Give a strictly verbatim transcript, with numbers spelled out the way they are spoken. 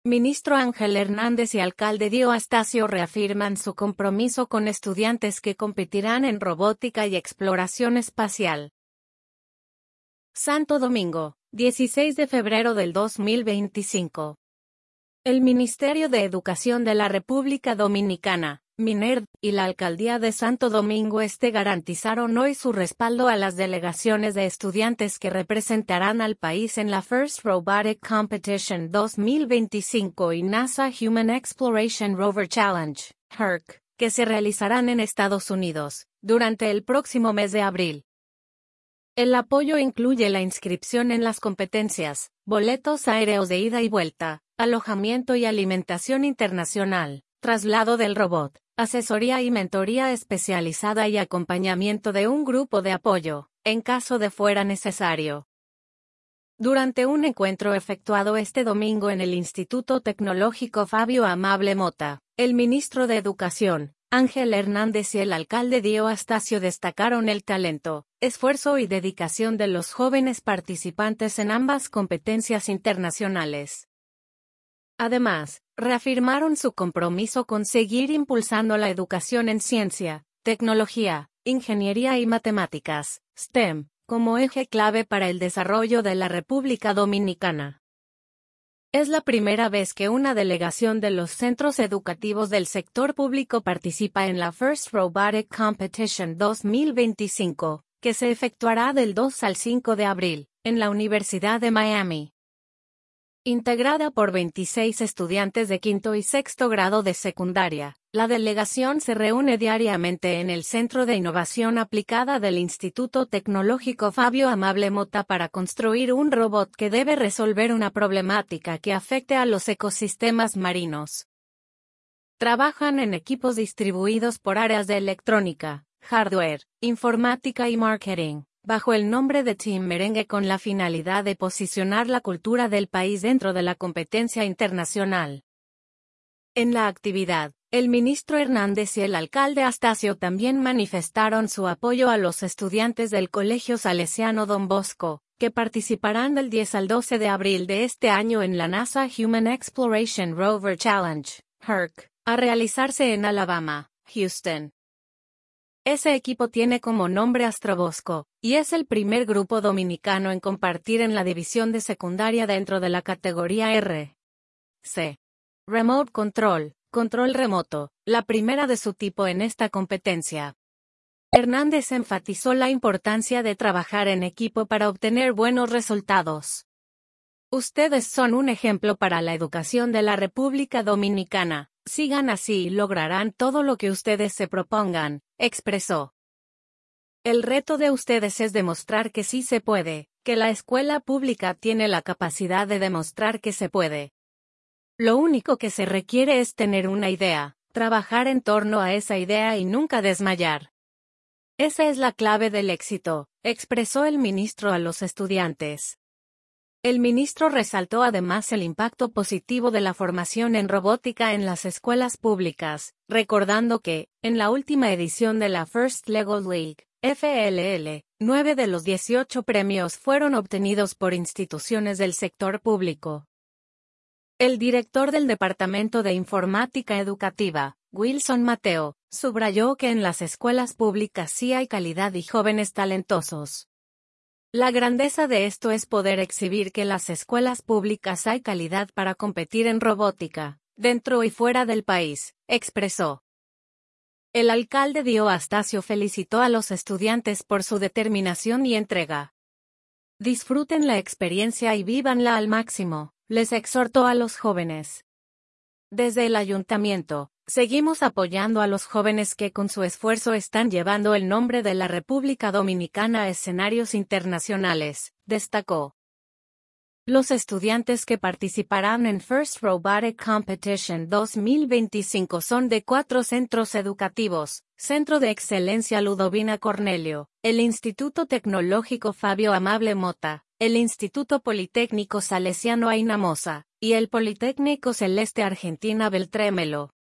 Ministro Ángel Hernández y alcalde Dio Astacio reafirman su compromiso con estudiantes que competirán en robótica y exploración espacial. Santo Domingo, dieciséis de febrero del dos mil veinticinco. El Ministerio de Educación de la República Dominicana, MINERD, y la Alcaldía de Santo Domingo Este garantizaron hoy su respaldo a las delegaciones de estudiantes que representarán al país en la First Robotic Competition dos mil veinticinco y NASA Human Exploration Rover Challenge, H E R C, que se realizarán en Estados Unidos, durante el próximo mes de abril. El apoyo incluye la inscripción en las competencias, boletos aéreos de ida y vuelta, alojamiento y alimentación internacional, traslado del robot, asesoría y mentoría especializada y acompañamiento de un grupo de apoyo, en caso de fuera necesario. Durante un encuentro efectuado este domingo en el Instituto Tecnológico Fabio Amable Mota, el ministro de Educación, Ángel Hernández y el alcalde Dio Astacio destacaron el talento, esfuerzo y dedicación de los jóvenes participantes en ambas competencias internacionales. Además, reafirmaron su compromiso con seguir impulsando la educación en ciencia, tecnología, ingeniería y matemáticas, STEM, como eje clave para el desarrollo de la República Dominicana. Es la primera vez que una delegación de los centros educativos del sector público participa en la First Robotic Competition dos mil veinticinco, que se efectuará del dos al cinco de abril, en la Universidad de Miami. Integrada por veintiséis estudiantes de quinto y sexto grado de secundaria, la delegación se reúne diariamente en el Centro de Innovación Aplicada del Instituto Tecnológico Fabio Amable Mota para construir un robot que debe resolver una problemática que afecte a los ecosistemas marinos. Trabajan en equipos distribuidos por áreas de electrónica, hardware, informática y marketing, bajo el nombre de Team Merengue con la finalidad de posicionar la cultura del país dentro de la competencia internacional. En la actividad, el ministro Hernández y el alcalde Astacio también manifestaron su apoyo a los estudiantes del Colegio Salesiano Don Bosco, que participarán del diez al doce de abril de este año en la NASA Human Exploration Rover Challenge, H E R C, a realizarse en Alabama, Houston. Ese equipo tiene como nombre Astrobosco, y es el primer grupo dominicano en compartir en la división de secundaria dentro de la categoría R C. Remote Control, control remoto, la primera de su tipo en esta competencia. Hernández enfatizó la importancia de trabajar en equipo para obtener buenos resultados. Ustedes son un ejemplo para la educación de la República Dominicana, sigan así y lograrán todo lo que ustedes se propongan, expresó. El reto de ustedes es demostrar que sí se puede, que la escuela pública tiene la capacidad de demostrar que se puede. Lo único que se requiere es tener una idea, trabajar en torno a esa idea y nunca desmayar. Esa es la clave del éxito, expresó el ministro a los estudiantes. El ministro resaltó además el impacto positivo de la formación en robótica en las escuelas públicas, recordando que, en la última edición de la First Lego League, F L L, nueve de los dieciocho premios fueron obtenidos por instituciones del sector público. El director del Departamento de Informática Educativa, Wilson Mateo, subrayó que en las escuelas públicas sí hay calidad y jóvenes talentosos. La grandeza de esto es poder exhibir que en las escuelas públicas hay calidad para competir en robótica, dentro y fuera del país, expresó. El alcalde Dio Astacio felicitó a los estudiantes por su determinación y entrega. Disfruten la experiencia y vívanla al máximo, les exhortó a los jóvenes. Desde el ayuntamiento, seguimos apoyando a los jóvenes que con su esfuerzo están llevando el nombre de la República Dominicana a escenarios internacionales, destacó. Los estudiantes que participarán en First Robotic Competition dos mil veinticinco son de cuatro centros educativos: Centro de Excelencia Ludovina Cornelio, el Instituto Tecnológico Fabio Amable Mota, el Instituto Politécnico Salesiano Aina Mosa, y el Politécnico Celeste Argentina Beltrémelo.